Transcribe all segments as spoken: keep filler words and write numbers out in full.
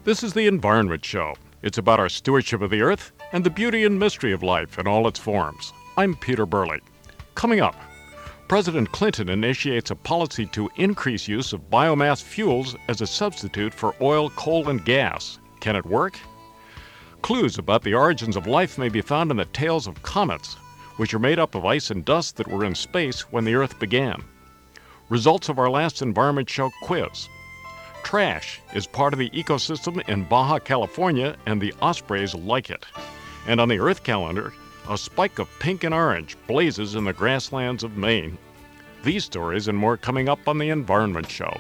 This is the Environment Show. It's about our stewardship of the earth and the beauty and mystery of life in all its forms. I'm Peter Burley. Coming up, President Clinton initiates a policy to increase use of biomass fuels as a substitute for oil, coal, and gas. Can it work? Clues about the origins of life may be found in the tails of comets, which are made up of ice and dust that were in space when the Earth began. Results of our last Environment Show quiz. Trash is part of the ecosystem in Baja California, and the ospreys like it. And on the Earth calendar, a spike of pink and orange blazes in the grasslands of Maine. These stories and more coming up on the Environment Show.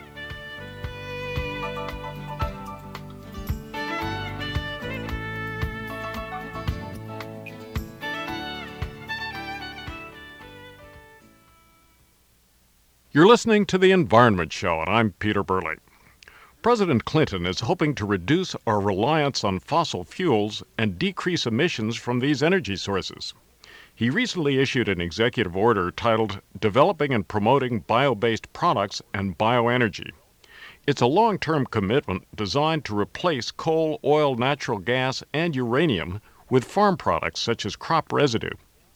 You're listening to the Environment Show, and I'm Peter Burley. President Clinton is hoping to reduce our reliance on fossil fuels and decrease emissions from these energy sources. He recently issued an executive order titled Developing and Promoting Bio-Based Products and Bioenergy. It's a long-term commitment designed to replace coal, oil, natural gas, and uranium with farm products such as crop residue.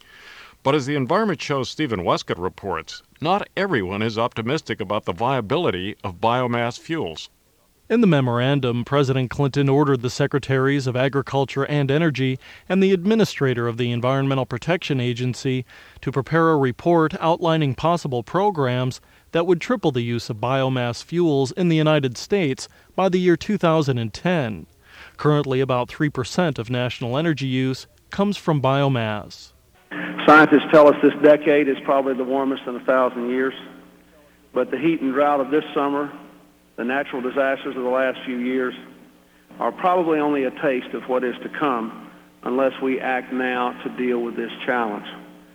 But as the Environment Show's Stephen Westcott reports, not everyone is optimistic about the viability of biomass fuels. In the memorandum, President Clinton ordered the Secretaries of Agriculture and Energy and the Administrator of the Environmental Protection Agency to prepare a report outlining possible programs that would triple the use of biomass fuels in the United States by the year two thousand ten. Currently, about three percent of national energy use comes from biomass. Scientists tell us this decade is probably the warmest in a thousand years, but the heat and drought of this summer, the natural disasters of the last few years, are probably only a taste of what is to come unless we act now to deal with this challenge.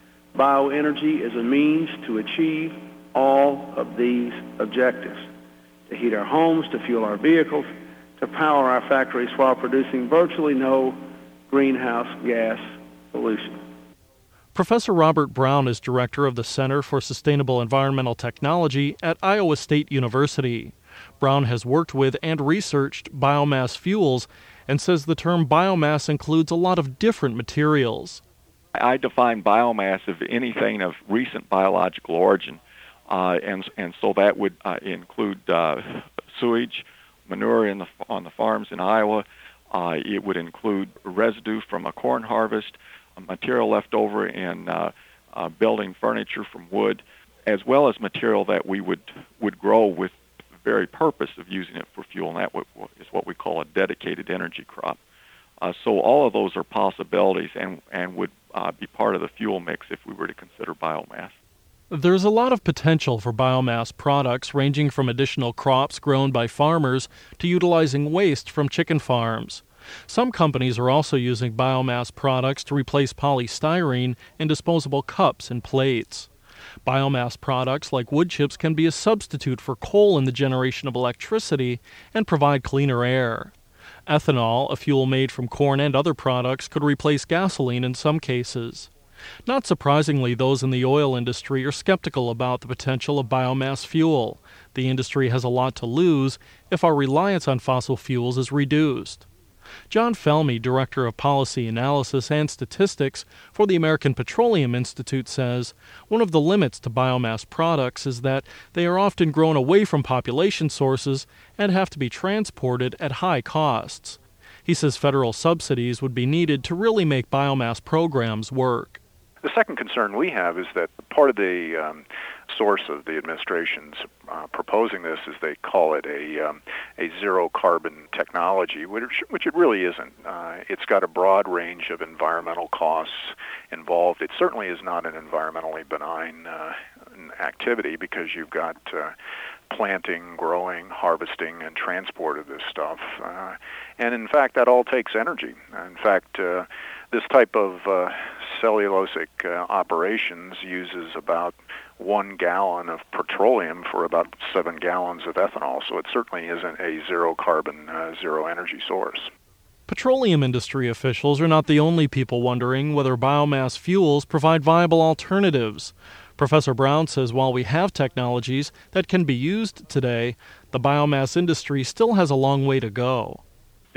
Bioenergy is a means to achieve all of these objectives: to heat our homes, to fuel our vehicles, to power our factories while producing virtually no greenhouse gas pollution. Professor Robert Brown is director of the Center for Sustainable Environmental Technology at Iowa State University. Brown has worked with and researched biomass fuels and says the term biomass includes a lot of different materials. I define biomass as anything of recent biological origin, uh, and and so that would uh, include uh, sewage, manure in the, on the farms in Iowa. Uh, it would include residue from a corn harvest, material left over in uh, uh, building furniture from wood, as well as material that we would would grow with the very purpose of using it for fuel, and that is what we call a dedicated energy crop. Uh, so all of those are possibilities and, and would uh, be part of the fuel mix if we were to consider biomass. There's a lot of potential for biomass products, ranging from additional crops grown by farmers to utilizing waste from chicken farms. Some companies are also using biomass products to replace polystyrene in disposable cups and plates. Biomass products like wood chips can be a substitute for coal in the generation of electricity and provide cleaner air. Ethanol, a fuel made from corn and other products, could replace gasoline in some cases. Not surprisingly, those in the oil industry are skeptical about the potential of biomass fuel. The industry has a lot to lose if our reliance on fossil fuels is reduced. John Felmy, Director of Policy Analysis and Statistics for the American Petroleum Institute, says one of the limits to biomass products is that they are often grown away from population sources and have to be transported at high costs. He says federal subsidies would be needed to really make biomass programs work. The second concern we have is that part of the um, source of the administration's uh, proposing this is they call it a um, a zero carbon technology, which, which it really isn't. Uh, it's got a broad range of environmental costs involved. It certainly is not an environmentally benign uh, activity because you've got uh, planting, growing, harvesting, and transport of this stuff. Uh, and in fact, that all takes energy. In fact, uh, this type of uh, cellulosic uh, operations uses about one gallon of petroleum for about seven gallons of ethanol, so it certainly isn't a zero-carbon, uh, zero-energy source. Petroleum industry officials are not the only people wondering whether biomass fuels provide viable alternatives. Professor Brown says while we have technologies that can be used today, the biomass industry still has a long way to go.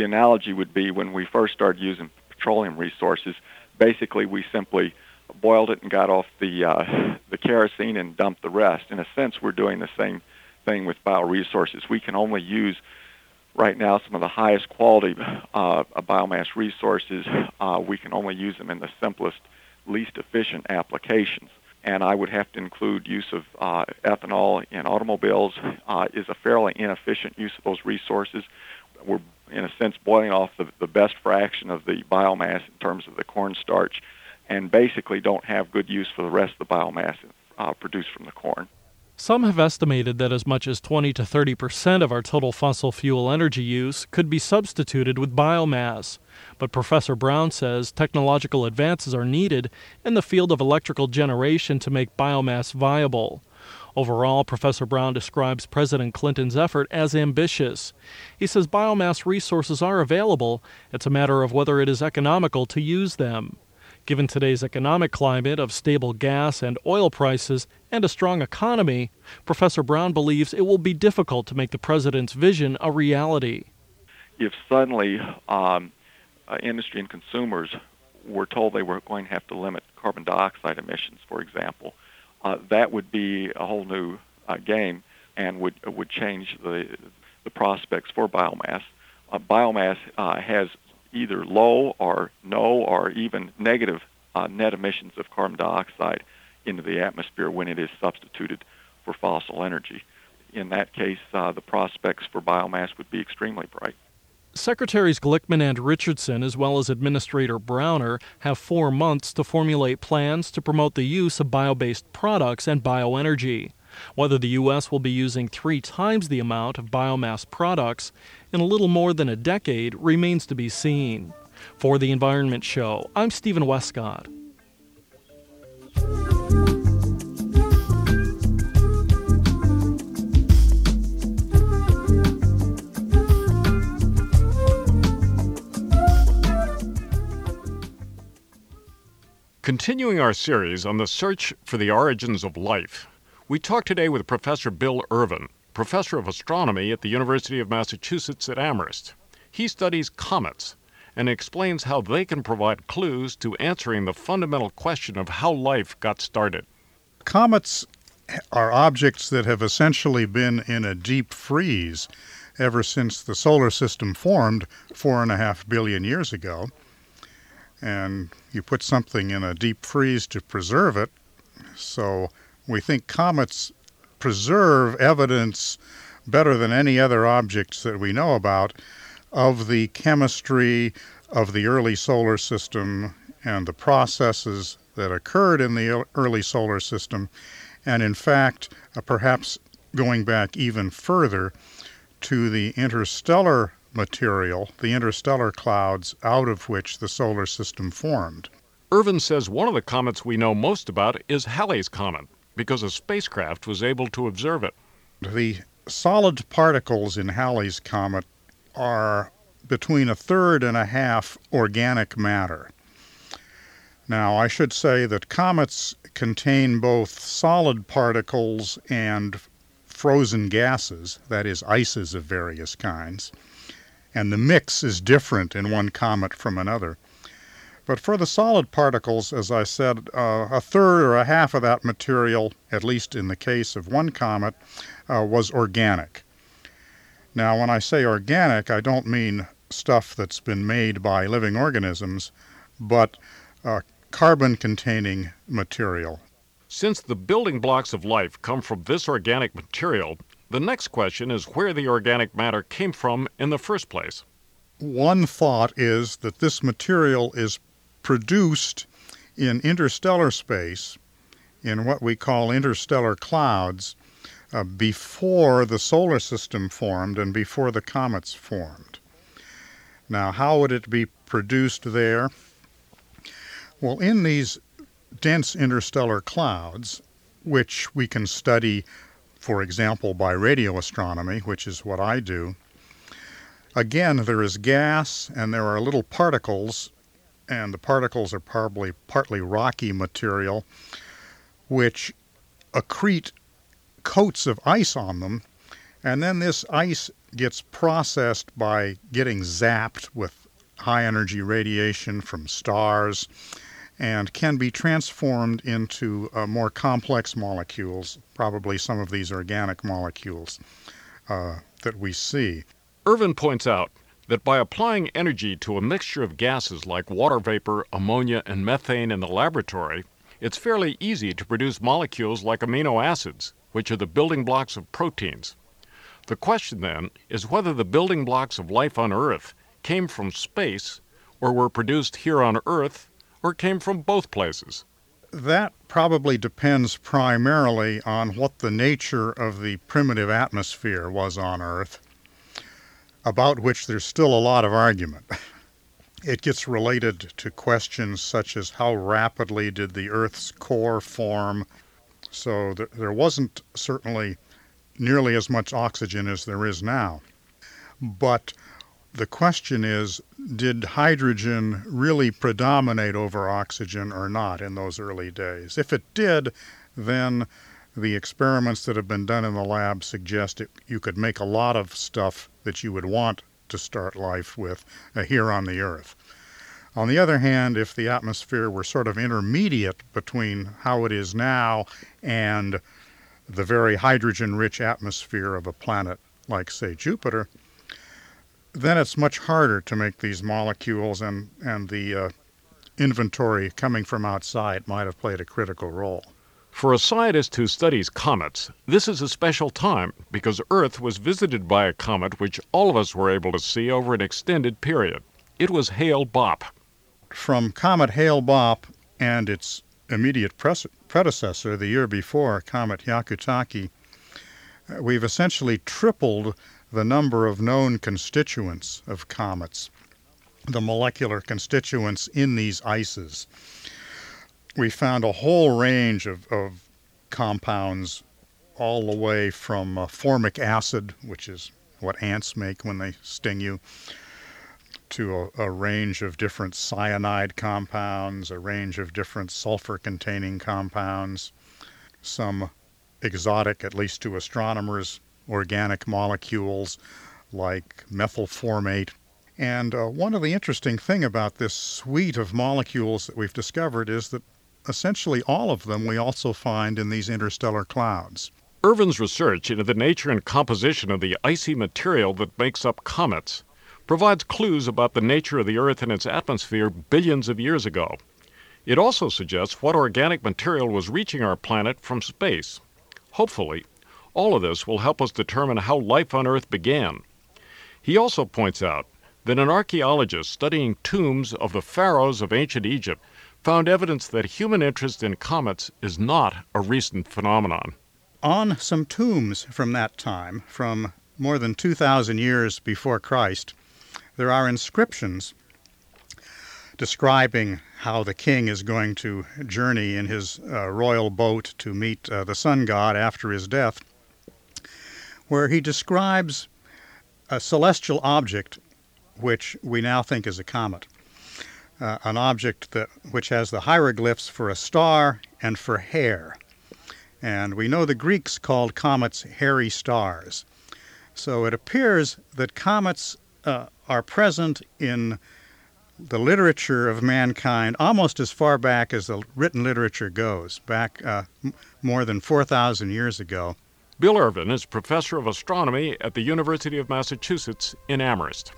the analogy would be when we first started using petroleum resources, basically we simply boiled it and got off the uh, the kerosene and dumped the rest. In a sense, we're doing the same thing with bioresources. We can only use right now some of the highest quality uh, biomass resources. Uh, we can only use them in the simplest, least efficient applications. And I would have to include use of uh, ethanol in automobiles uh, is a fairly inefficient use of those resources. We're, in a sense, boiling off the, the best fraction of the biomass in terms of the cornstarch, and basically don't have good use for the rest of the biomass uh, produced from the corn. Some have estimated that as much as twenty to thirty percent of our total fossil fuel energy use could be substituted with biomass. But Professor Brown says technological advances are needed in the field of electrical generation to make biomass viable. Overall, Professor Brown describes President Clinton's effort as ambitious. He says biomass resources are available. It's a matter of whether it is economical to use them. Given today's economic climate of stable gas and oil prices and a strong economy, Professor Brown believes it will be difficult to make the president's vision a reality. If suddenly um, uh, industry and consumers were told they were going to have to limit carbon dioxide emissions, for example, uh, that would be a whole new uh, game and would would change the the prospects for biomass. Uh, biomass uh, has either low or no or even negative uh, net emissions of carbon dioxide into the atmosphere when it is substituted for fossil energy. In that case, uh, the prospects for biomass would be extremely bright. Secretaries Glickman and Richardson, as well as Administrator Browner, have four months to formulate plans to promote the use of bio-based products and bioenergy. Whether the U S will be using three times the amount of biomass products in a little more than a decade remains to be seen. For The Environment Show, I'm Stephen Westcott. Continuing our series on the search for the origins of life, we talk today with Professor Bill Irvin, professor of astronomy at the University of Massachusetts at Amherst. He studies comets and explains how they can provide clues to answering the fundamental question of how life got started. Comets are objects that have essentially been in a deep freeze ever since the solar system formed four and a half billion years ago. And you put something in a deep freeze to preserve it, so we think comets preserve evidence better than any other objects that we know about of the chemistry of the early solar system and the processes that occurred in the early solar system, and in fact, uh, perhaps going back even further to the interstellar material, the interstellar clouds out of which the solar system formed. Irvin says one of the comets we know most about is Halley's Comet, because a spacecraft was able to observe it. The solid particles in Halley's Comet are between a third and a half organic matter. Now, I should say that comets contain both solid particles and frozen gases, that is, ices of various kinds, and the mix is different in one comet from another. But for the solid particles, as I said, uh, a third or a half of that material, at least in the case of one comet, uh, was organic. Now, when I say organic, I don't mean stuff that's been made by living organisms, but uh, carbon-containing material. Since the building blocks of life come from this organic material, the next question is where the organic matter came from in the first place. One thought is that this material is produced in interstellar space, in what we call interstellar clouds, uh, before the solar system formed and before the comets formed. Now, how would it be produced there? Well, in these dense interstellar clouds, which we can study, for example, by radio astronomy, which is what I do, again, there is gas and there are little particles, and the particles are probably partly rocky material, which accrete coats of ice on them, And then this ice gets processed by getting zapped with high-energy radiation from stars and can be transformed into uh, more complex molecules, probably some of these organic molecules uh, that we see. Irvin points out that by applying energy to a mixture of gases like water vapor, ammonia, and methane in the laboratory, it's fairly easy to produce molecules like amino acids, which are the building blocks of proteins. The question then is whether the building blocks of life on Earth came from space or were produced here on Earth or came from both places. That probably depends primarily on what the nature of the primitive atmosphere was on Earth, about which there's still a lot of argument. It gets related to questions such as how rapidly did the Earth's core form. So th- there wasn't certainly nearly as much oxygen as there is now. But the question is, did hydrogen really predominate over oxygen or not in those early days? If it did, then the experiments that have been done in the lab suggest it, you could make a lot of stuff that you would want to start life with uh, here on the Earth. On the other hand, if the atmosphere were sort of intermediate between how it is now and the very hydrogen-rich atmosphere of a planet like, say, Jupiter, then it's much harder to make these molecules, and, and the uh, inventory coming from outside might have played a critical role. For a scientist who studies comets, this is a special time because Earth was visited by a comet which all of us were able to see over an extended period. It was Hale-Bopp. From Comet Hale-Bopp and its immediate pres- predecessor, the year before, Comet Hyakutake, we've essentially tripled the number of known constituents of comets, the molecular constituents in these ices. We found a whole range of, of compounds, all the way from uh, formic acid, which is what ants make when they sting you, to a, a range of different cyanide compounds, a range of different sulfur-containing compounds, some exotic, at least to astronomers, organic molecules like methylformate. And uh, one of the interesting things about this suite of molecules that we've discovered is that essentially all of them we also find in these interstellar clouds. Irvin's research into the nature and composition of the icy material that makes up comets provides clues about the nature of the Earth and its atmosphere billions of years ago. It also suggests what organic material was reaching our planet from space. Hopefully, all of this will help us determine how life on Earth began. He also points out that an archaeologist studying tombs of the pharaohs of ancient Egypt found evidence that human interest in comets is not a recent phenomenon. On some tombs from that time, from more than two thousand years before Christ, there are inscriptions describing how the king is going to journey in his uh, royal boat to meet uh, the sun god after his death, where he describes a celestial object which we now think is a comet, uh, an object that which has the hieroglyphs for a star and for hair. And we know the Greeks called comets hairy stars. So it appears that comets uh, are present in the literature of mankind almost as far back as the written literature goes, back uh, m- more than four thousand years ago. Bill Irvin is professor of astronomy at the University of Massachusetts in Amherst.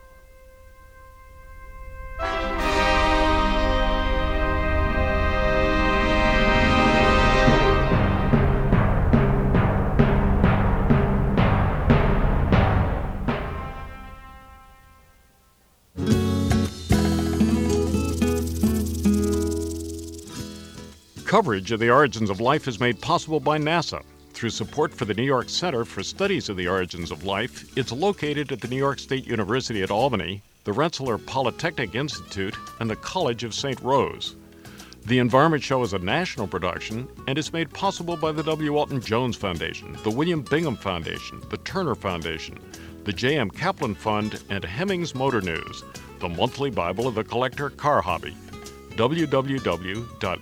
Coverage of the origins of life is made possible by NASA. Through support for the New York Center for Studies of the Origins of Life, it's located at the New York State University at Albany, the Rensselaer Polytechnic Institute, and the College of Saint Rose. The Environment Show is a national production and is made possible by the W. Walton Jones Foundation, the William Bingham Foundation, the Turner Foundation, the J M Kaplan Fund, and Hemmings Motor News, the monthly Bible of the collector car hobby. w w w dot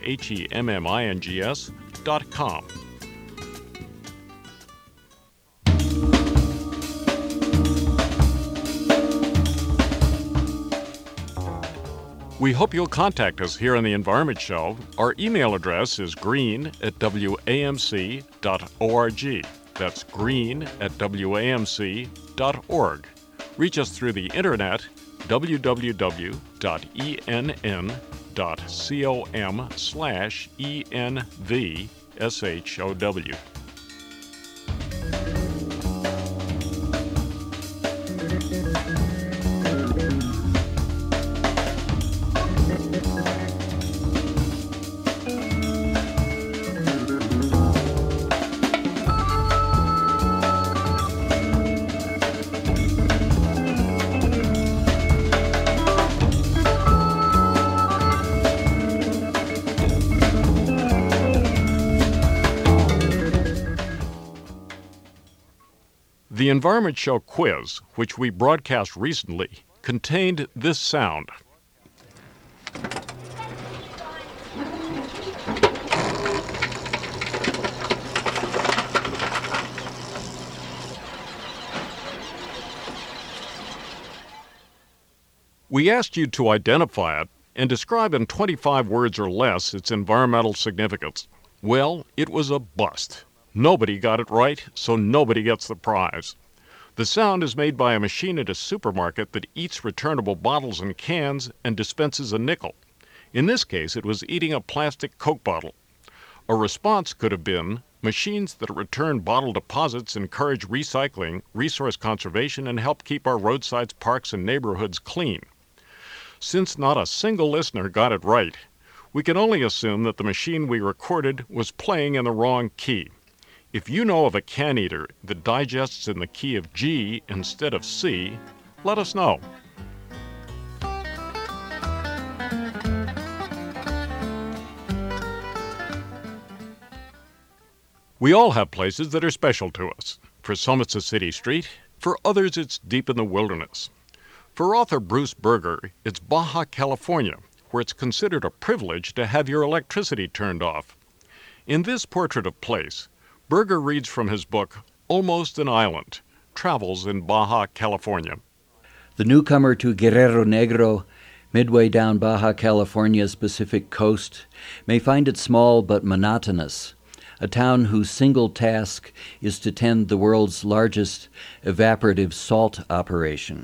hemmings dot com. We hope you'll contact us here on The Environment Show. Our email address is green at w a m c dot org. That's green at w a m c dot org. Reach us through the internet, w w w dot e n n dot com slash E N V S H O W. The Environment Show quiz, which we broadcast recently, contained this sound. We asked you to identify it and describe in twenty-five words or less its environmental significance. Well, it was a bust. Nobody got it right, so nobody gets the prize. The sound is made by a machine at a supermarket that eats returnable bottles and cans and dispenses a nickel. In this case, it was eating a plastic Coke bottle. A response could have been, machines that return bottle deposits encourage recycling, resource conservation, and help keep our roadsides, parks, and neighborhoods clean. Since not a single listener got it right, we can only assume that the machine we recorded was playing in the wrong key. If you know of a can eater that digests in the key of G instead of C, let us know. We all have places that are special to us. For some it's a city street, for others it's deep in the wilderness. For author Bruce Berger, it's Baja California, where it's considered a privilege to have your electricity turned off. In this portrait of place, Berger reads from his book, Almost an Island, Travels in Baja California. The newcomer to Guerrero Negro, midway down Baja California's Pacific coast, may find it small but monotonous, a town whose single task is to tend the world's largest evaporative salt operation.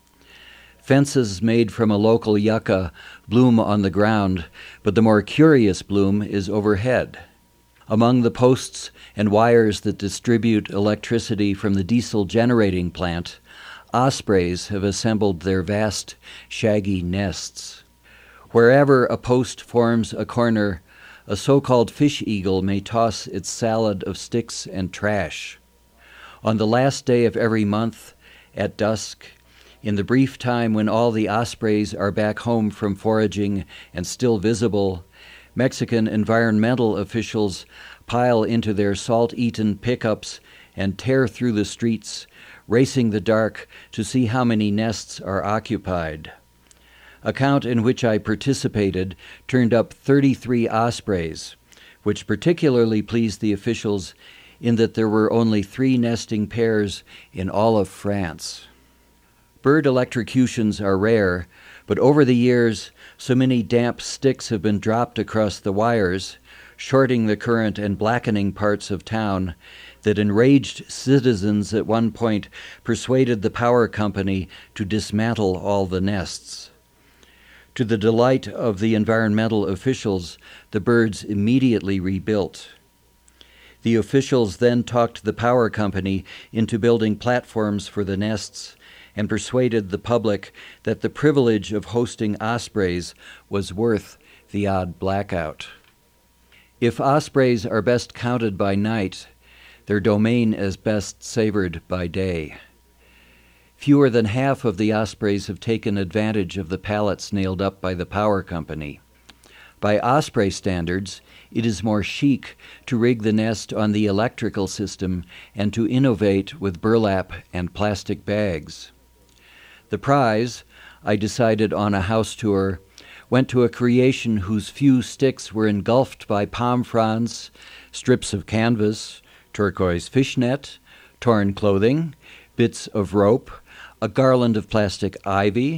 Fences made from a local yucca bloom on the ground, but the more curious bloom is overhead. Among the posts and wires that distribute electricity from the diesel generating plant, ospreys have assembled their vast, shaggy nests. Wherever a post forms a corner, a so-called fish eagle may toss its salad of sticks and trash. On the last day of every month, at dusk, in the brief time when all the ospreys are back home from foraging and still visible, Mexican environmental officials pile into their salt-eaten pickups and tear through the streets, racing the dark to see how many nests are occupied. A count in which I participated turned up thirty-three ospreys, which particularly pleased the officials in that there were only three nesting pairs in all of France. Bird electrocutions are rare, but over the years, so many damp sticks have been dropped across the wires, shorting the current and blackening parts of town, that enraged citizens at one point persuaded the power company to dismantle all the nests. To the delight of the environmental officials, the birds immediately rebuilt. The officials then talked the power company into building platforms for the nests and persuaded the public that the privilege of hosting ospreys was worth the odd blackout. If ospreys are best counted by night, their domain is best savored by day. Fewer than half of the ospreys have taken advantage of the pallets nailed up by the power company. By osprey standards, it is more chic to rig the nest on the electrical system and to innovate with burlap and plastic bags. The prize, I decided on a house tour, went to a creation whose few sticks were engulfed by palm fronds, strips of canvas, turquoise fishnet, torn clothing, bits of rope, a garland of plastic ivy,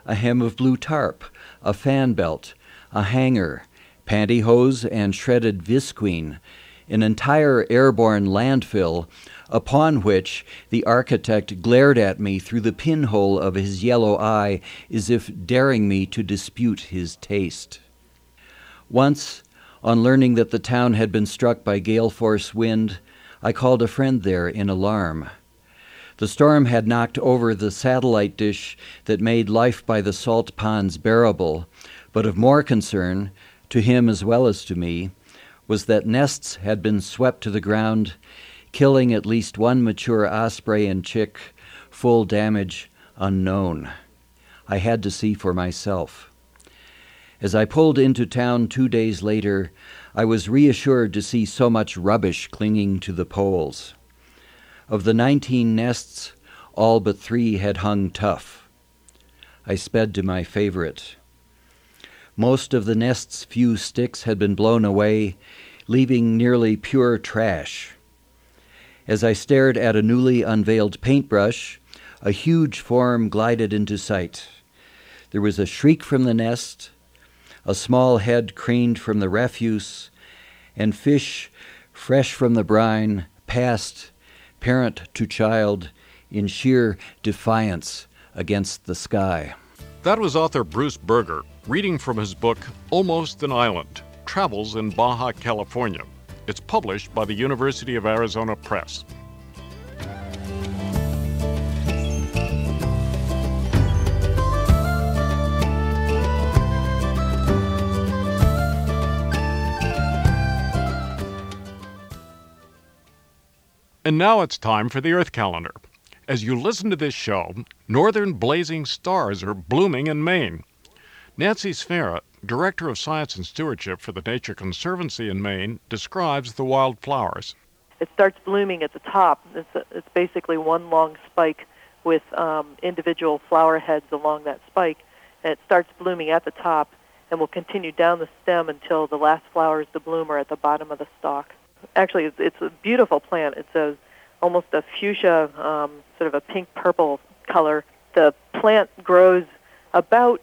a hem of blue tarp, a fan belt, a hanger, pantyhose and shredded visqueen, an entire airborne landfill, upon which the architect glared at me through the pinhole of his yellow eye as if daring me to dispute his taste. Once, on learning that the town had been struck by gale-force wind, I called a friend there in alarm. The storm had knocked over the satellite dish that made life by the salt ponds bearable, but of more concern, to him as well as to me, was that nests had been swept to the ground, killing at least one mature osprey and chick, full damage unknown. I had to see for myself. As I pulled into town two days later, I was reassured to see so much rubbish clinging to the poles. Of the nineteen nests, all but three had hung tough. I sped to my favorite. Most of the nest's few sticks had been blown away, leaving nearly pure trash. As I stared at a newly unveiled paintbrush, a huge form glided into sight. There was a shriek from the nest, a small head craned from the refuse, and fish, fresh from the brine, passed, parent to child, in sheer defiance against the sky. That was author Bruce Berger, reading from his book, Almost an Island, Travels in Baja California. It's published by the University of Arizona Press. And now it's time for the Earth Calendar. As you listen to this show, northern blazing stars are blooming in Maine. Nancy Sfera, Director of Science and Stewardship for the Nature Conservancy in Maine, describes the wildflowers. It starts blooming at the top. It's, a, it's basically one long spike with um, individual flower heads along that spike, and it starts blooming at the top and will continue down the stem until the last flowers to bloom are at the bottom of the stalk. Actually, it's, it's a beautiful plant. It's a, almost a fuchsia, um, sort of a pink-purple color. The plant grows about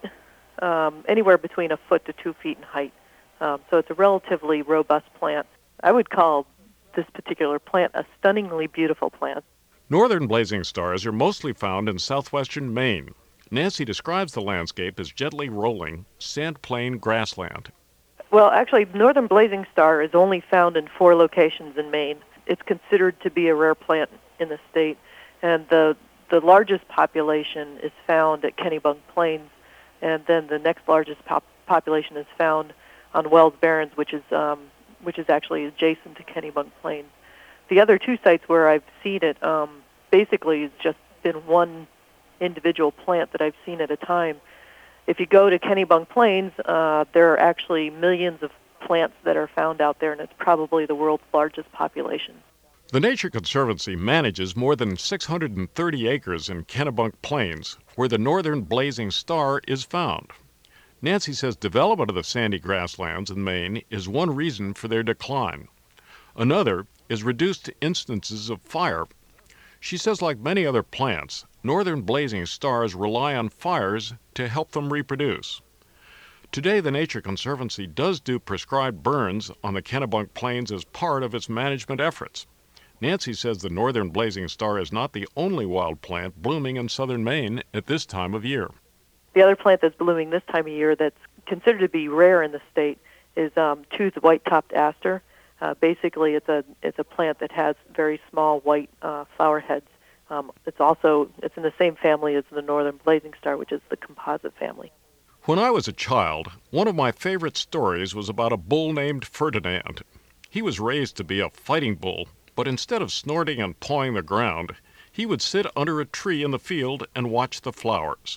um, anywhere between a foot to two feet in height. Um, so it's a relatively robust plant. I would call this particular plant a stunningly beautiful plant. Northern blazing stars are mostly found in southwestern Maine. Nancy describes the landscape as gently rolling, sand-plain grassland. Well, actually, northern blazing star is only found in four locations in Maine. It's considered to be a rare plant in the state, and the the largest population is found at Kennebunk Plains, and then the next largest pop- population is found on Wells Barrens, which is um, which is actually adjacent to Kennebunk Plains. The other two sites where I've seen it, um, basically, it's just been one individual plant that I've seen at a time. If you go to Kennebunk Plains, uh, there are actually millions of plants that are found out there, and it's probably the world's largest population. The Nature Conservancy manages more than six hundred thirty acres in Kennebunk Plains, where the northern blazing star is found. Nancy says development of the sandy grasslands in Maine is one reason for their decline. Another is reduced instances of fire. She says, like many other plants, northern blazing stars rely on fires to help them reproduce. Today, the Nature Conservancy does do prescribed burns on the Kennebunk Plains as part of its management efforts. Nancy says the northern blazing star is not the only wild plant blooming in southern Maine at this time of year. The other plant that's blooming this time of year that's considered to be rare in the state is um, toothed white-topped aster. Uh, basically, it's a it's a plant that has very small white uh, flower heads. Um, it's also it's in the same family as the northern blazing star, which is the composite family. When I was a child, one of my favorite stories was about a bull named Ferdinand. He was raised to be a fighting bull, but instead of snorting and pawing the ground, he would sit under a tree in the field and watch the flowers.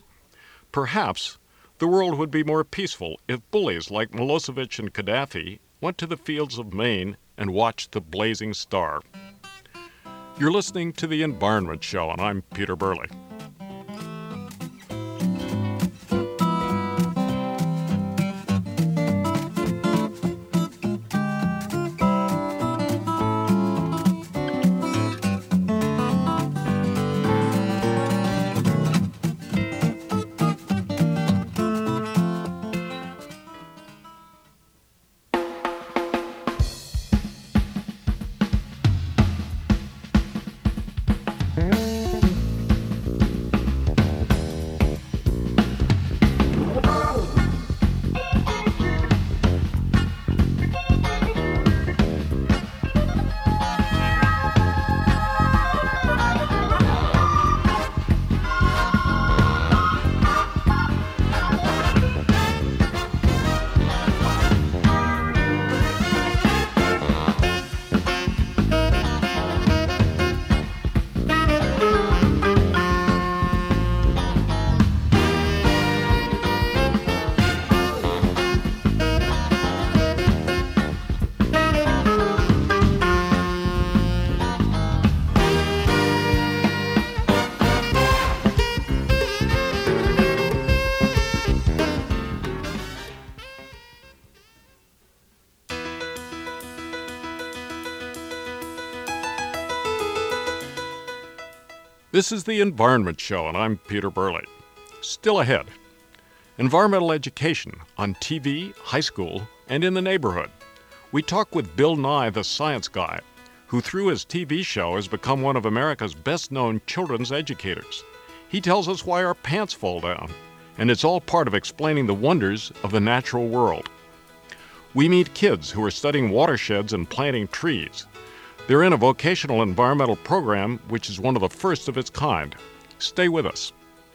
Perhaps the world would be more peaceful if bullies like Milosevic and Gaddafi went to the fields of Maine and watched the blazing star. You're listening to The Environment Show, and I'm Peter Burley. This is the Environment Show, and I'm Peter Burley. Still ahead, environmental education on T V, high school, and in the neighborhood. We talk with Bill Nye, the science guy, who through his T V show has become one of America's best-known children's educators. He tells us why our pants fall down, and it's all part of explaining the wonders of the natural world. We meet kids who are studying watersheds and planting trees. They're in a vocational environmental program which is one of the first of its kind. Stay with us.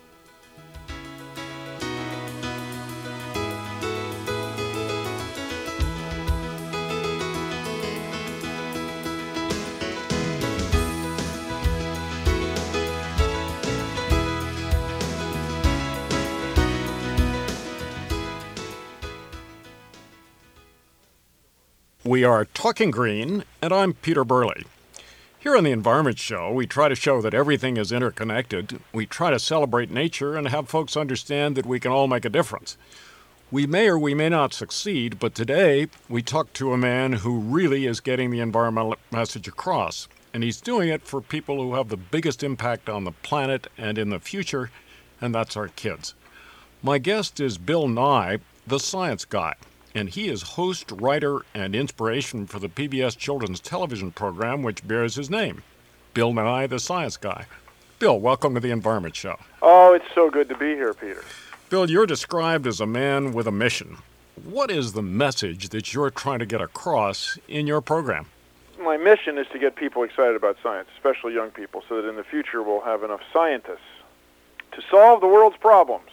We are Talking Green, and I'm Peter Burley. Here on the Environment Show, we try to show that everything is interconnected. We try to celebrate nature and have folks understand that we can all make a difference. We may or we may not succeed, but today we talk to a man who really is getting the environmental message across, and he's doing it for people who have the biggest impact on the planet and in the future, and that's our kids. My guest is Bill Nye, the science guy. And he is host, writer, and inspiration for the P B S children's television program, which bears his name, Bill Nye, the Science Guy. Bill, welcome to the Environment Show. Oh, it's so good to be here, Peter. Bill, you're described as a man with a mission. What is the message that you're trying to get across in your program? My mission is to get people excited about science, especially young people, so that in the future we'll have enough scientists to solve the world's problems.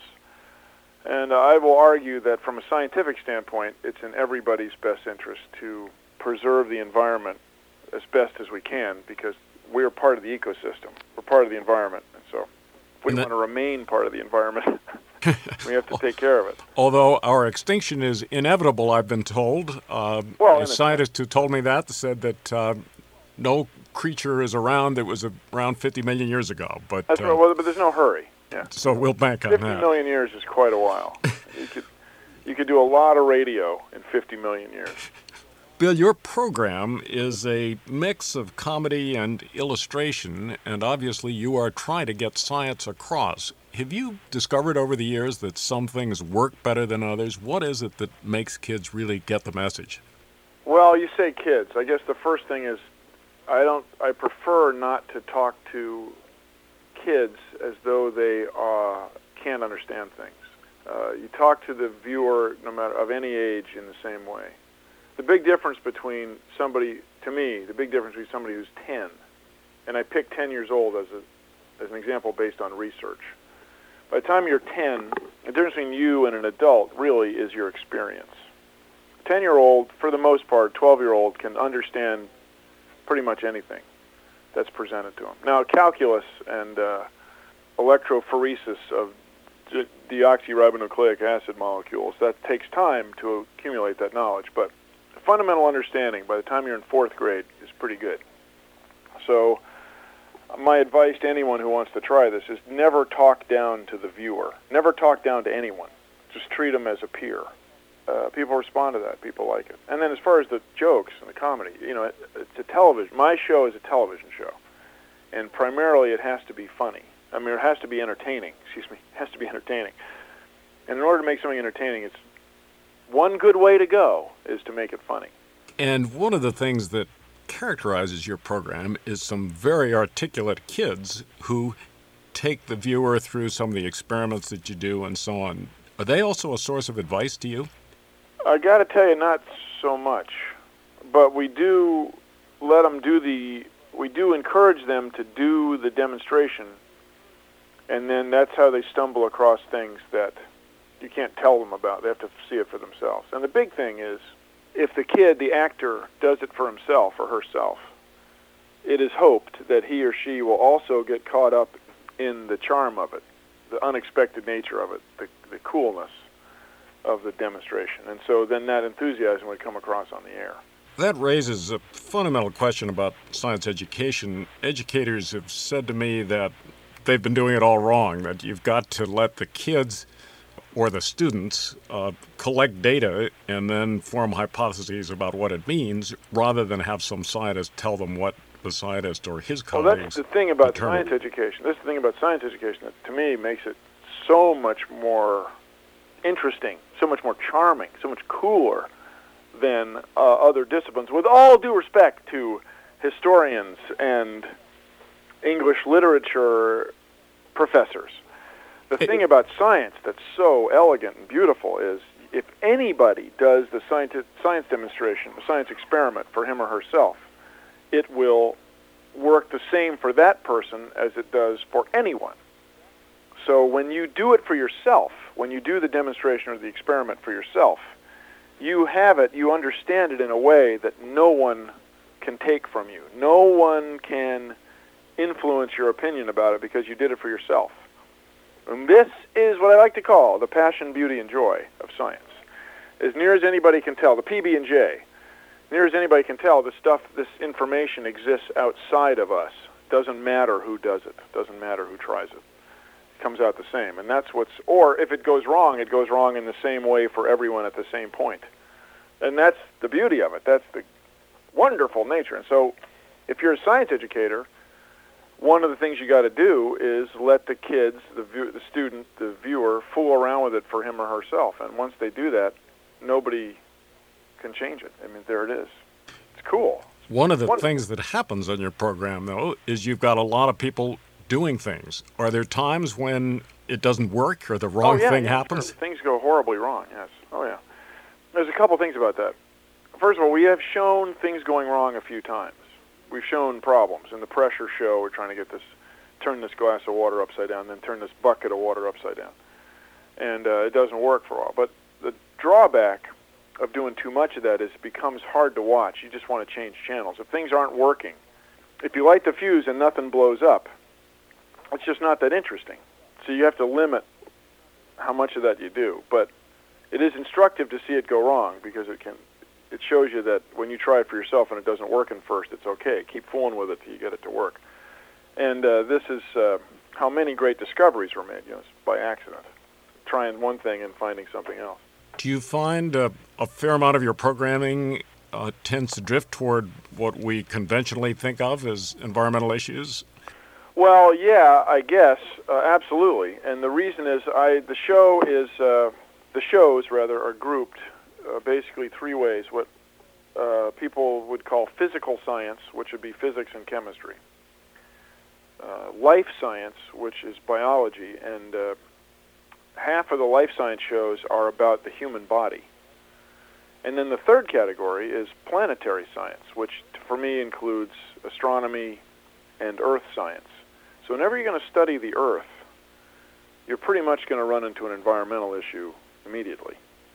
And uh, I will argue that from a scientific standpoint, it's in everybody's best interest to preserve the environment as best as we can, because we're part of the ecosystem. We're part of the environment. And so if we want to remain part of the environment, we have to take care of it. Although our extinction is inevitable, I've been told. Uh, well, a scientist who told me that said that uh, no creature is around that was around fifty million years ago. But, That's uh, right, well, but there's no hurry. Yeah. So we'll bank on fifty that. fifty million years is quite a while. You could, you could do a lot of radio in fifty million years. Bill, your program is a mix of comedy and illustration, and obviously you are trying to get science across. Have you discovered over the years that some things work better than others? What is it that makes kids really get the message? Well, you say kids. I guess the first thing is I don't. I prefer not to talk to kids as though they uh, can't understand things. Uh, you talk to the viewer, no matter of any age, in the same way. The big difference between somebody, to me, the big difference between somebody who's ten, and I picked ten years old as a as an example based on research. By the time you're ten, the difference between you and an adult really is your experience. A ten-year-old, for the most part, twelve-year-old can understand pretty much anything that's presented to them. Now, calculus and uh, electrophoresis of de- deoxyribonucleic acid molecules, that takes time to accumulate that knowledge, but fundamental understanding by the time you're in fourth grade is pretty good. So my advice to anyone who wants to try this is never talk down to the viewer. Never talk down to anyone. Just treat them as a peer. Uh, people respond to that. People like it. And then as far as the jokes and the comedy, you know, it, it's a television. My show is a television show. And primarily it has to be funny. I mean, it has to be entertaining. Excuse me. It has to be entertaining. And in order to make something entertaining, it's one good way to go is to make it funny. And one of the things that characterizes your program is some very articulate kids who take the viewer through some of the experiments that you do and so on. Are they also a source of advice to you? I got to tell you, not so much. But we do let them do the, we do encourage them to do the demonstration, and then that's how they stumble across things that you can't tell them about. They have to see it for themselves. And the big thing is, if the kid, the actor, does it for himself or herself, it is hoped that he or she will also get caught up in the charm of it, the unexpected nature of it, the, the coolness of the demonstration. And so then that enthusiasm would come across on the air. That raises a fundamental question about science education. Educators have said to me that they've been doing it all wrong, that you've got to let the kids or the students uh, collect data and then form hypotheses about what it means, rather than have some scientist tell them what the scientist or his Well, colleagues that's the thing about determine? science education. That's the thing about science education that, to me, makes it so much more interesting, so much more charming, so much cooler than uh, other disciplines, with all due respect to historians and English literature professors. The It- thing about science that's so elegant and beautiful is if anybody does the science, science demonstration, the science experiment for him or herself, it will work the same for that person as it does for anyone. So when you do it for yourself, when you do the demonstration or the experiment for yourself, you have it, you understand it in a way that no one can take from you. No one can influence your opinion about it because you did it for yourself. And this is what I like to call the passion, beauty, and joy of science. As near as anybody can tell, the P B and J, near as anybody can tell, this stuff, this information exists outside of us. Doesn't matter who does it. Doesn't matter who tries it. It comes out the same. And that's what's, or if it goes wrong, it goes wrong in the same way for everyone at the same point. And that's the beauty of it. That's the wonderful nature. And so if you're a science educator, one of the things you got to do is let the kids, the view, the student, the viewer, fool around with it for him or herself. And once they do that, nobody can change it. I mean, there it is. It's cool. One of the One- things that happens on your program, though, is you've got a lot of people doing things. Are there times when it doesn't work or the wrong oh, yeah, thing yeah, happens? sure. Things go horribly wrong, yes. Oh, yeah. There's a couple things about that. First of all, we have shown things going wrong a few times. We've shown problems. In the pressure show, we're trying to get this, turn this glass of water upside down, then turn this bucket of water upside down. And uh, it doesn't work for a while. But the drawback of doing too much of that is it becomes hard to watch. You just want to change channels. If things aren't working, if you light the fuse and nothing blows up, it's just not that interesting. So you have to limit how much of that you do. But it is instructive to see it go wrong because it can, it shows you that when you try it for yourself and it doesn't work in first, it's okay. Keep fooling with it till you get it to work. And uh, this is uh, how many great discoveries were made, you know, by accident, trying one thing and finding something else. Do you find uh, a fair amount of your programming uh, tends to drift toward what we conventionally think of as environmental issues? Well, yeah, I guess uh, absolutely. And the reason is, I the show is uh, the shows rather are grouped uh, basically three ways. What uh, people would call physical science, which would be physics and chemistry. Uh, life science, which is biology, and uh, half of the life science shows are about the human body. And then the third category is planetary science, which for me includes astronomy and earth science. So whenever you're going to study the earth, you're pretty much going to run into an environmental issue immediately.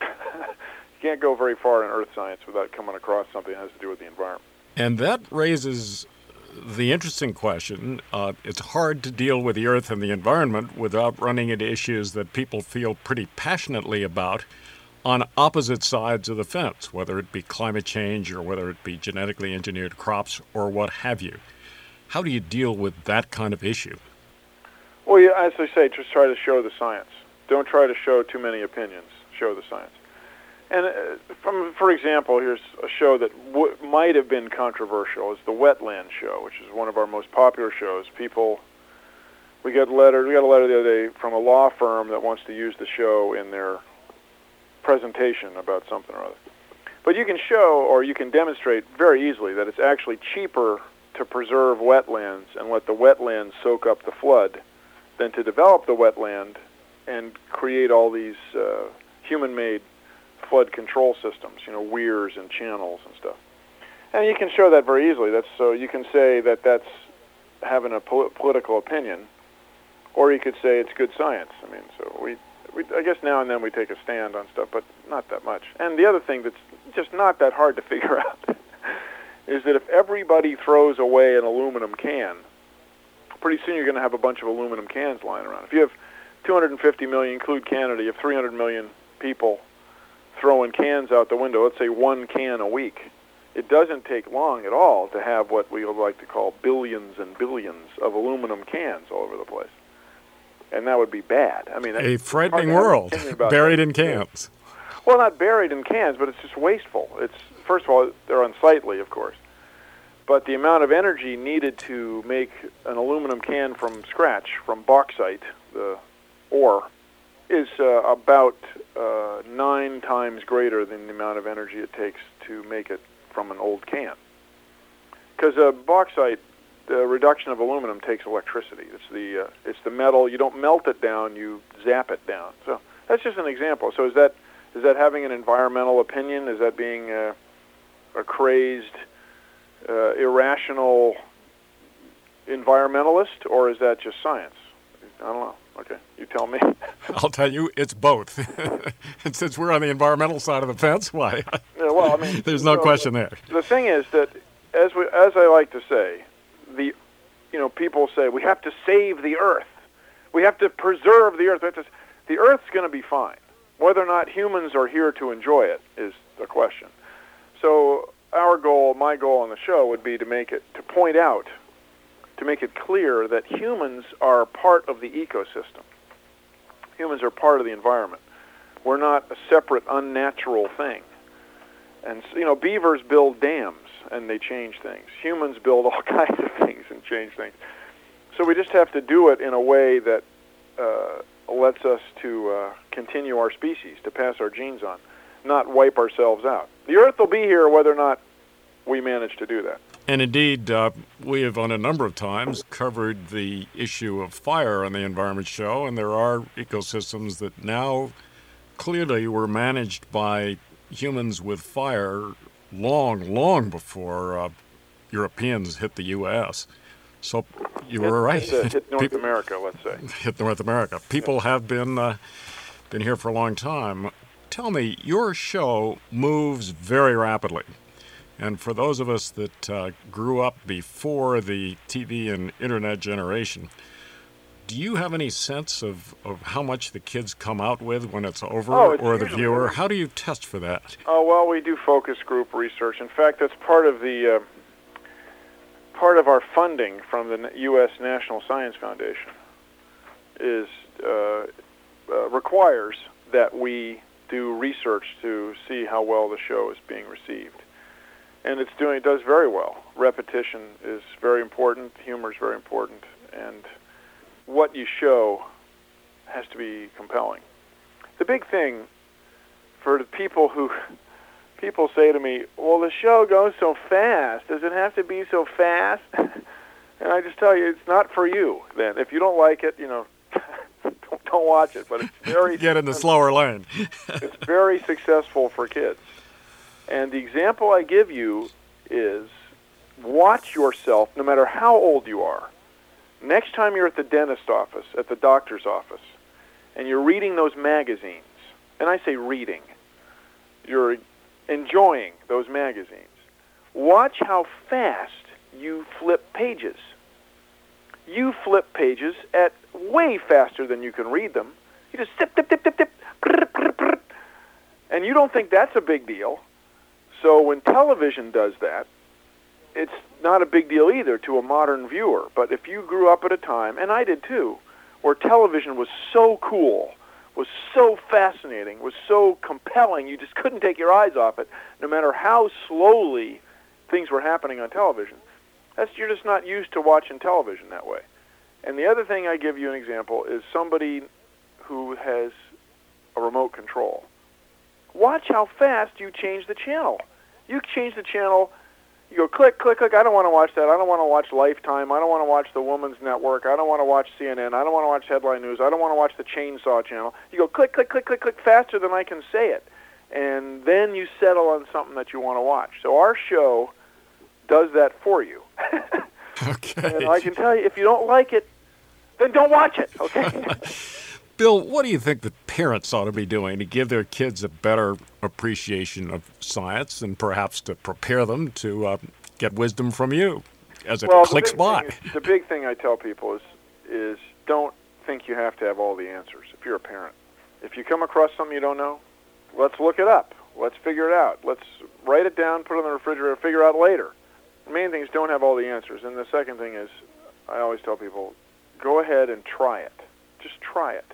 You can't go very far in earth science without coming across something that has to do with the environment. And that raises the interesting question. Uh, it's hard to deal with the earth and the environment without running into issues that people feel pretty passionately about on opposite sides of the fence, whether it be climate change or whether it be genetically engineered crops or what have you. How do you deal with that kind of issue? Well, yeah, as I say, just try to show the science. Don't try to show too many opinions. Show the science. And uh, from, for example, here's a show that w- might have been controversial. It's the Wetland Show, which is one of our most popular shows. People, we got a letter. We got a letter the other day from a law firm that wants to use the show in their presentation about something or other. But you can show, or you can demonstrate very easily that it's actually cheaper to preserve wetlands and let the wetlands soak up the flood than to develop the wetland and create all these uh, human-made flood control systems, you know, weirs and channels and stuff. And you can show that very easily. That's so you can say that that's having a pol- political opinion, or you could say it's good science. I mean, so we, we, I guess now and then we take a stand on stuff, but not that much. And the other thing that's just not that hard to figure out is that if everybody throws away an aluminum can, pretty soon you're going to have a bunch of aluminum cans lying around. If you have two hundred fifty million, include Canada, you have three hundred million people throwing cans out the window, let's say one can a week. It doesn't take long at all to have what we would like to call billions and billions of aluminum cans all over the place. And that would be bad. I mean, A frightening hard to have an world, opinion about buried that. in cans. Well, not buried in cans, but it's just wasteful. It's, first of all, they're unsightly, of course. but the amount of energy needed to make an aluminum can from scratch, from bauxite, the ore, is uh, about uh, nine times greater than the amount of energy it takes to make it from an old can. Because uh, bauxite, the reduction of aluminum takes electricity. It's the uh, it's the metal. You don't melt it down. You zap it down. So that's just an example. So is that is that having an environmental opinion? Is that being uh, a crazed, uh, irrational environmentalist, or is that just science? I don't know. Okay, you tell me. I'll tell you, it's both. And since we're on the environmental side of the fence, why? Yeah, well, I mean, there's no so question the, there. The thing is that, as we, as I like to say, the, you know, people say we have to save the Earth, we have to preserve the Earth. We have to, the Earth's going to be fine. Whether or not humans are here to enjoy it is the question. So our goal, my goal on the show, would be to make it to point out. to make it clear that humans are part of the ecosystem. Humans are part of the environment. We're not a separate, unnatural thing. And, you know, beavers build dams, and they change things. Humans build all kinds of things and change things. So we just have to do it in a way that uh, lets us to uh, continue our species, to pass our genes on, not wipe ourselves out. The Earth will be here whether or not we manage to do that. And indeed, uh, we have on a number of times covered the issue of fire on the Environment Show, and there are ecosystems that now clearly were managed by humans with fire long, long before uh, Europeans hit the U S So you hit, were right. Hit, hit North People, America, let's say. Hit North America. People have been uh, been here for a long time. Tell me, your show moves very rapidly. And for those of us that uh, grew up before the T V and internet generation, do you have any sense of, of how much the kids come out with when it's over, oh, it's or the usually, viewer? How do you test for that? Oh, well, we do focus group research. In fact, that's part of the uh, part of our funding from the U S National Science Foundation is uh, uh, requires that we do research to see how well the show is being received. And it's doing it does very well. Repetition is very important. Humor is very important, and what you show has to be compelling. The big thing for the people who people say to me, "Well, the show goes so fast. Does it have to be so fast?" And I just tell you, it's not for you. Then, if you don't like it, you know, don't, don't watch it. But it's very get in the slower lane. It's very successful for kids. And the example I give you is watch yourself, no matter how old you are. Next time you're at the dentist office, at the doctor's office, and you're reading those magazines, and I say reading, you're enjoying those magazines, watch how fast you flip pages. You flip pages at way faster than you can read them. You just zip, zip, zip, zip, zip, brr, brr, brr, and you don't think that's a big deal. So when television does that, it's not a big deal either to a modern viewer. But if you grew up at a time, and I did too, where television was so cool, was so fascinating, was so compelling, you just couldn't take your eyes off it, no matter how slowly things were happening on television. That's you're just not used to watching television that way. And the other thing I give you an example is somebody who has a remote control. Watch how fast you change the channel. You change the channel, you go click, click, click, I don't want to watch that. I don't want to watch Lifetime. I don't want to watch the Woman's Network. I don't want to watch C N N. I don't want to watch Headline News. I don't want to watch the Chainsaw Channel. You go click, click, click, click, click faster than I can say it. And then you settle on something that you want to watch. So our show does that for you. Okay. And I can tell you, if you don't like it, then don't watch it, okay? Bill, what do you think the parents ought to be doing to give their kids a better appreciation of science and perhaps to prepare them to uh, get wisdom from you as it well, clicks the by? Is, the big thing I tell people is is don't think you have to have all the answers if you're a parent. If you come across something you don't know, let's look it up. Let's figure it out. Let's write it down, put it in the refrigerator, figure it out later. The main thing is don't have all the answers. And the second thing is, I always tell people, go ahead and try it. Just try it.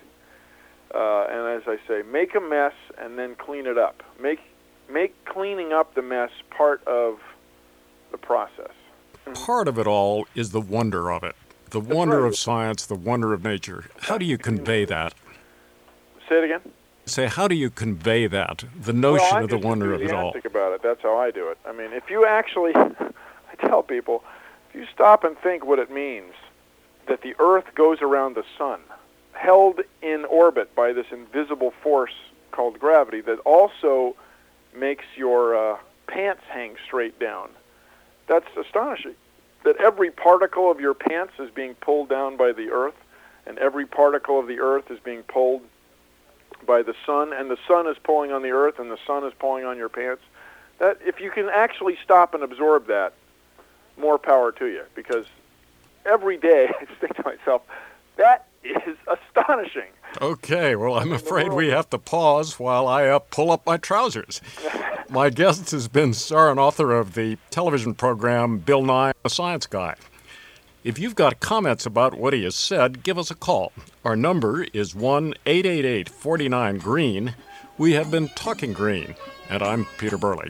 Uh, and as I say, make a mess and then clean it up. Make make cleaning up the mess part of the process. part of it all is the wonder of it, the That's wonder right. of science, the wonder of nature. How do you convey that? Say it again. Say, how do you convey that, the notion well, I'm of the just wonder of it all? enthusiastic about it. That's how I do it. I mean, if you actually, I tell people, if you stop and think what it means that the Earth goes around the sun, held in orbit by this invisible force called gravity that also makes your uh, pants hang straight down, that's astonishing. That every particle of your pants is being pulled down by the Earth, and every particle of the Earth is being pulled by the sun, and the sun is pulling on the Earth, and the sun is pulling on your pants. That if you can actually stop and absorb that, more power to you. Because every day I just think to myself, that is astonishing. Okay, well, I'm afraid we have to pause while I uh, pull up my trousers. My guest has been star and author of the television program Bill Nye, the Science Guy. If you've got comments about what he has said, give us a call. Our number is one eight eight eight, four nine, green. We have been talking green, and I'm Peter Burley.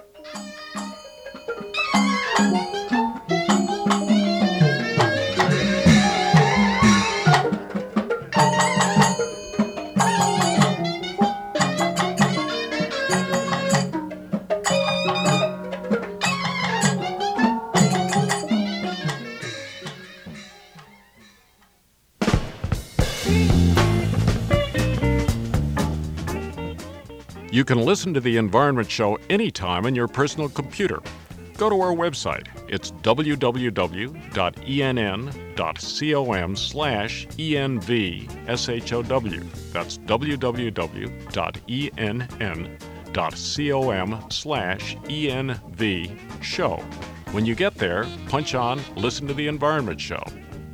You can listen to The Environment Show anytime on your personal computer. Go to our website. It's w w w dot e n n dot com slash E N V S H O W. That's w w w dot e n n dot com slash E N V show. When you get there, punch on Listen to The Environment Show.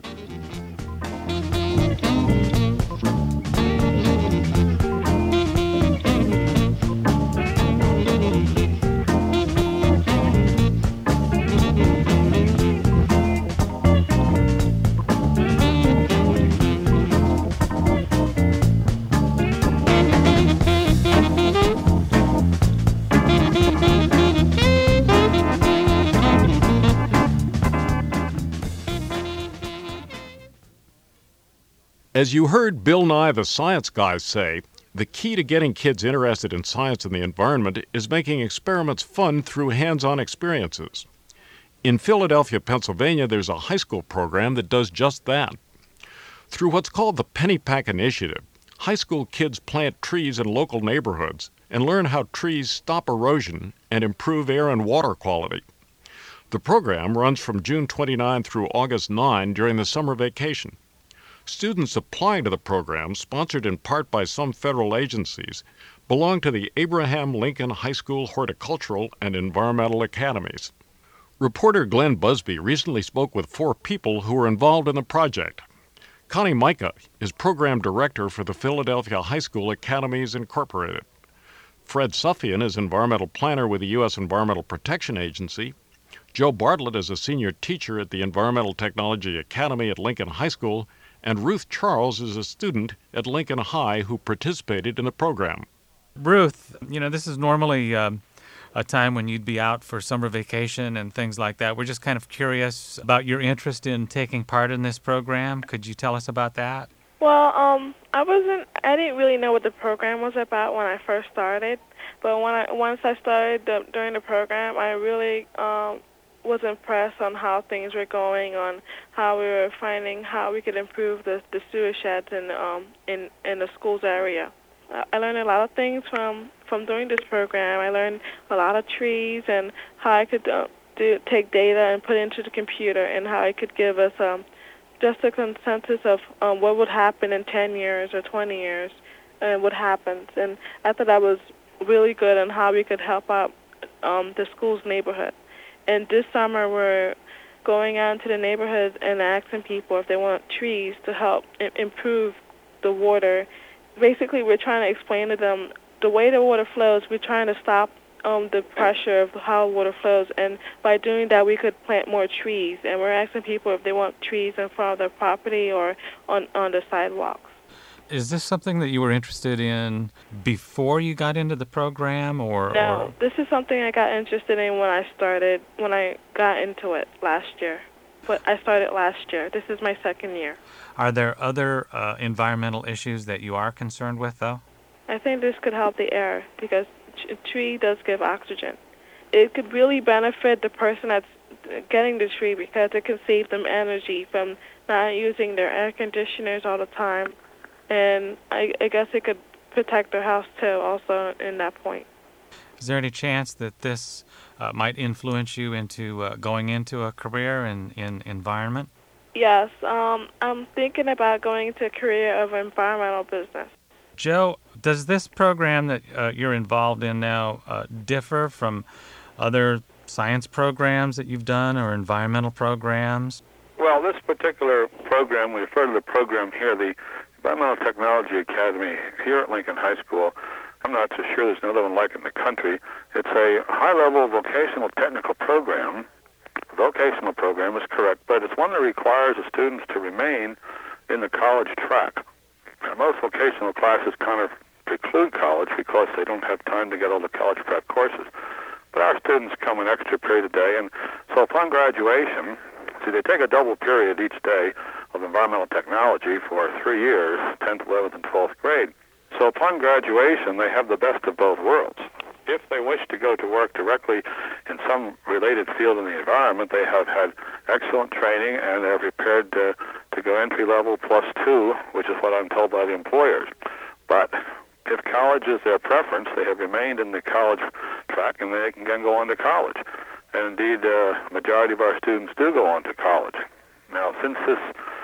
As you heard Bill Nye, the Science Guy, say, the key to getting kids interested in science and the environment is making experiments fun through hands-on experiences. In Philadelphia, Pennsylvania, there's a high school program that does just that. Through what's called the Pennypack Initiative, high school kids plant trees in local neighborhoods and learn how trees stop erosion and improve air and water quality. The program runs from June twenty-ninth through August ninth during the summer vacation. Students applying to the program, sponsored in part by some federal agencies, belong to the Abraham Lincoln High School Horticultural and Environmental Academies. Reporter Glenn Busby recently spoke with four people who were involved in the project. Connie Micah is program director for the Philadelphia High School Academies Incorporated. Fred Suffian is environmental planner with the U S Environmental Protection Agency. Joe Bartlett is a senior teacher at the Environmental Technology Academy at Lincoln High School, and Ruth Charles is a student at Lincoln High who participated in the program. Ruth, you know, this is normally um, a time when you'd be out for summer vacation and things like that. We're just kind of curious about your interest in taking part in this program. Could you tell us about that? Well, um, I wasn't, I didn't really know what the program was about when I first started, but when I, once I started the, during the program, I really um, was impressed on how things were going, on how we were finding how we could improve the, the sewer sheds in, um, in, in the schools area. I learned a lot of things from, from doing this program. I learned a lot of trees and how I could uh, do, take data and put it into the computer, and how it could give us um, just a consensus of um, what would happen in ten years or twenty years and what happens. And I thought that was really good on how we could help out um, the school's neighborhood. And this summer we're going out into the neighborhoods and asking people if they want trees to help I- improve the water. Basically, we're trying to explain to them the way the water flows. We're trying to stop um, the pressure of how water flows, and by doing that, we could plant more trees. And we're asking people if they want trees in front of their property or on, on the sidewalks. Is this something that you were interested in before you got into the program, or? No, or... this is something I got interested in when I started, when I got into it last year. But I started last year. This is my second year. Are there other uh, environmental issues that you are concerned with, though? I think this could help the air because a tree does give oxygen. It could really benefit the person that's getting the tree because it can save them energy from not using their air conditioners all the time. And I, I guess it could protect their house, too, also in that point. Is there any chance that this uh, might influence you into uh, going into a career in, in environment? Yes. Um, I'm thinking about going into a career of environmental business. Joe, does this program that uh, you're involved in now uh, differ from other science programs that you've done or environmental programs? Well, this particular program, we refer to the program here, the Environmental Technology Academy here at Lincoln High School. I'm not so sure there's another one like it in the country. It's a high-level vocational technical program. Vocational program is correct, but it's one that requires the students to remain in the college track. Now, most vocational classes kind of preclude college because they don't have time to get all the college prep courses. But our students come an extra period a day, and so upon graduation, see, they take a double period each day of environmental technology for three years, tenth, eleventh, and twelfth grade. So upon graduation, they have the best of both worlds. If they wish to go to work directly in some related field in the environment, they have had excellent training and they're prepared to, to go entry level plus two, which is what I'm told by the employers. But if college is their preference, they have remained in the college track and they can then go on to college. And indeed, the uh, majority of our students do go on to college. Now, since this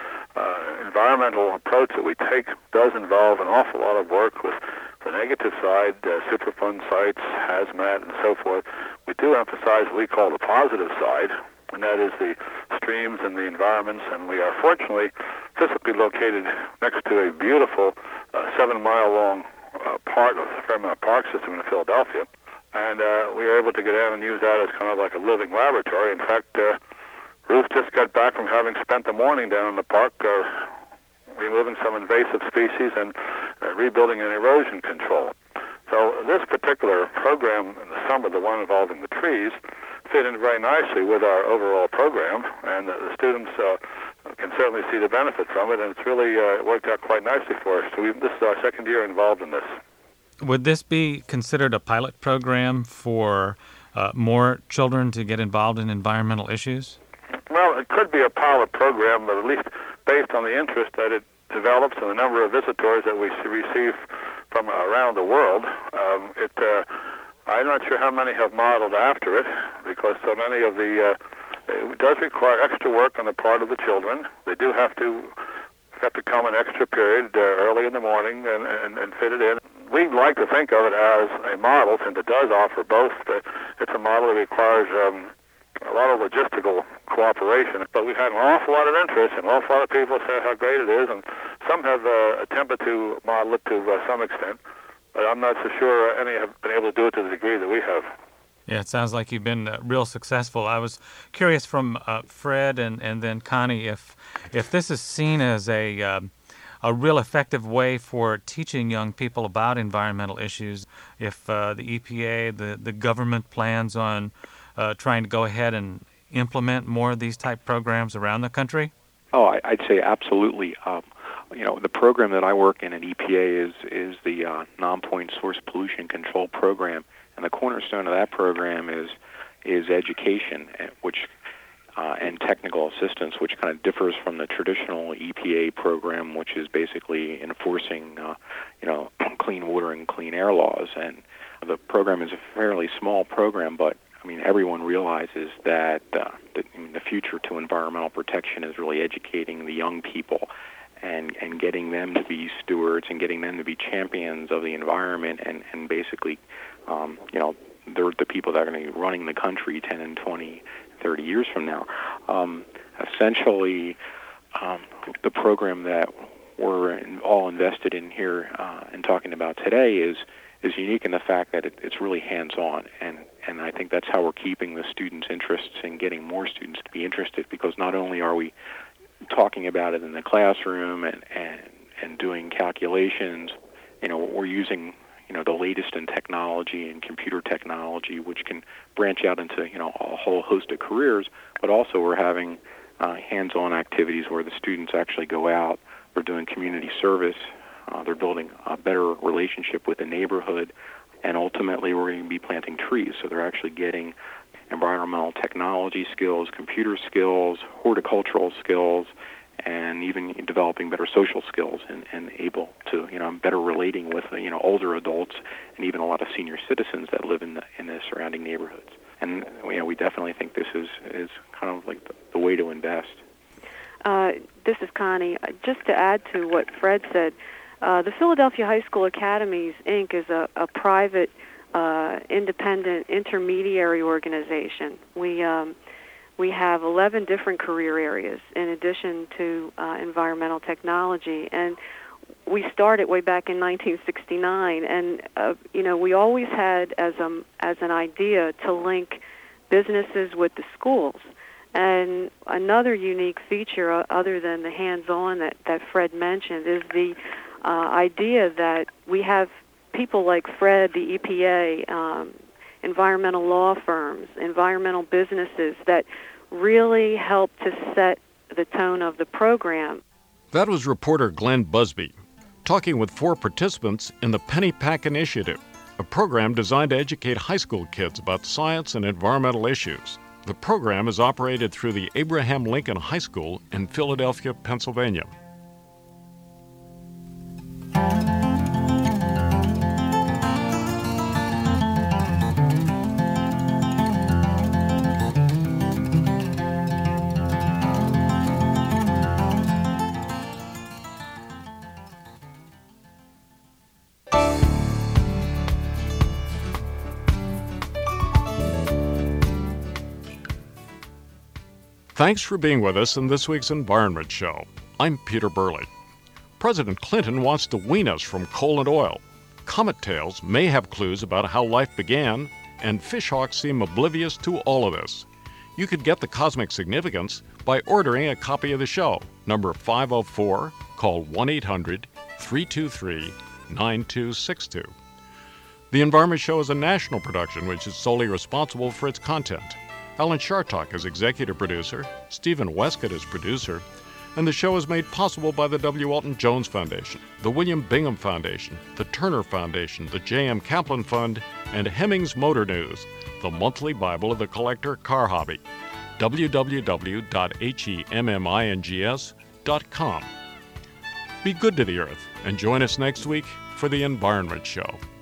uh, environmental approach that we take does involve an awful lot of work with the negative side, uh, Superfund sites, hazmat, and so forth, we do emphasize what we call the positive side, and that is the streams and the environments, and we are fortunately physically located next to a beautiful uh, seven-mile-long uh, part of the Fairmount Park system in Philadelphia, and uh, we were able to get in and use that as kind of like a living laboratory. In fact, uh, Ruth just got back from having spent the morning down in the park uh, removing some invasive species and uh, rebuilding an erosion control. So this particular program in the summer, the one involving the trees, fit in very nicely with our overall program, and uh, the students uh, can certainly see the benefit from it, and it's really uh, worked out quite nicely for us. So we, this is our second year involved in this. Would this be considered a pilot program for uh, more children to get involved in environmental issues? Well, it could be a pilot program, but at least based on the interest that it develops and the number of visitors that we receive from around the world, um, it, uh, I'm not sure how many have modeled after it, because so many of the, uh, it does require extra work on the part of the children. They do have to have to come an extra period uh, early in the morning and, and, and fit it in. We like to think of it as a model, since it does offer both. Uh, it's a model that requires um, a lot of logistical cooperation, but we've had an awful lot of interest, and an awful lot of people say how great it is, and some have uh, attempted to model it to uh, some extent, but I'm not so sure any have been able to do it to the degree that we have. Yeah, it sounds like you've been uh, real successful. I was curious from uh, Fred and, and then Connie if if this is seen as a um, a real effective way for teaching young people about environmental issues, if uh, the E P A, the, the government plans on uh, trying to go ahead and implement more of these type programs around the country? Oh, I, I'd say absolutely. Um, you know, the program that I work in at E P A is, is the uh, non-point source pollution control program. And the cornerstone of that program is is education, which uh, and technical assistance, which kind of differs from the traditional E P A program, which is basically enforcing, uh, you know, clean water and clean air laws. And the program is a fairly small program, but I mean, everyone realizes that uh, the, I mean, the future to environmental protection is really educating the young people and and getting them to be stewards and getting them to be champions of the environment and and basically. Um, you know, they're the people that are going to be running the country ten and twenty, thirty years from now. Um, essentially, um, the program that we're in, all invested in here uh, and talking about today is is unique in the fact that it, it's really hands-on, and, and I think that's how we're keeping the students' interests and getting more students to be interested, because not only are we talking about it in the classroom and, and and doing calculations. You know, we're using, you know, the latest in technology and computer technology, which can branch out into, you know, a whole host of careers, but also we're having uh, hands-on activities where the students actually go out, they're doing community service, uh, they're building a better relationship with the neighborhood, and ultimately we're going to be planting trees. So they're actually getting environmental technology skills, computer skills, horticultural skills, and even developing better social skills and, and able to, you know, better relating with, you know, older adults and even a lot of senior citizens that live in the, in the surrounding neighborhoods. And, you know, we definitely think this is, is kind of like the, the way to invest. Uh, this is Connie. Just to add to what Fred said, uh, the Philadelphia High School Academies, Incorporated is a, a private, uh, independent intermediary organization. We um, we have eleven different career areas in addition to uh, environmental technology, and we started way back in nineteen sixty-nine. And uh, you know, we always had as um as an idea to link businesses with the schools. And another unique feature, uh, other than the hands-on that, that Fred mentioned, is the uh, idea that we have people like Fred, the E P A, um, environmental law firms, environmental businesses that really help to set the tone of the program. That was reporter Glenn Busby talking with four participants in the Pennypack Initiative, a program designed to educate high school kids about science and environmental issues. The program is operated through the Abraham Lincoln High School in Philadelphia, Pennsylvania. Thanks for being with us in this week's Environment Show. I'm Peter Burley. President Clinton wants to wean us from coal and oil. Comet tails may have clues about how life began, and fishhawks seem oblivious to all of this. You could get the cosmic significance by ordering a copy of the show. Number five oh four, call one eight hundred, three two three, nine two six two. The Environment Show is a national production which is solely responsible for its content. Alan Chartock is executive producer, Stephen Westcott is producer, and the show is made possible by the W. Walton Jones Foundation, the William Bingham Foundation, the Turner Foundation, the J M. Kaplan Fund, and Hemmings Motor News, the monthly Bible of the collector car hobby. w w w dot hemmings dot com. Be good to the earth and join us next week for the Environment Show.